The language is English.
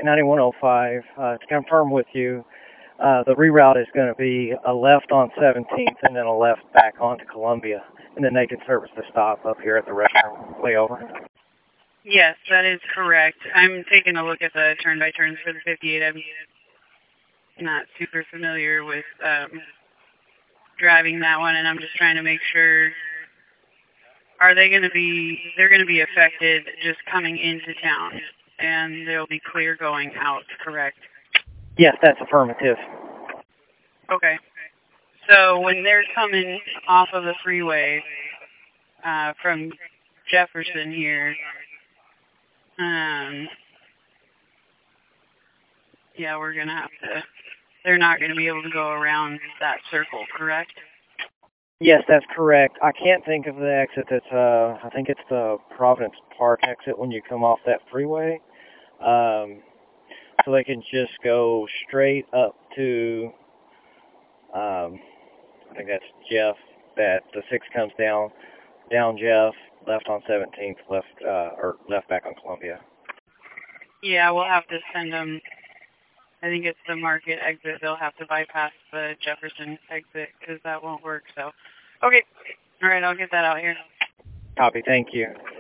9105. To confirm with you, the reroute is going to be a left on 17th and then a left back onto Columbia. And then they can service the stop up here at the restaurant. Way over. Yes, that is correct. I'm taking a look at the turn-by-turns for the 58. I'm not super familiar with driving that one, and I'm just trying to make sure. They're going to be affected just coming into town, and they'll be clear going out, correct? Yes, that's affirmative. Okay. So when they're coming off of the freeway from Jefferson here, yeah, we're going to have to, they're not going to be able to go around that circle, correct? Yes, that's correct. I can't think of the exit. That's I think it's the Providence Park exit when you come off that freeway. So they can just go straight up to, I think that's Jeff. That the 6 comes down Jeff, left on 17th, left back on Columbia. Yeah, we'll have to send them. I think it's the Market exit. They'll have to bypass the Jefferson exit because that won't work. So, okay. All right, I'll get that out here. Copy. Thank you.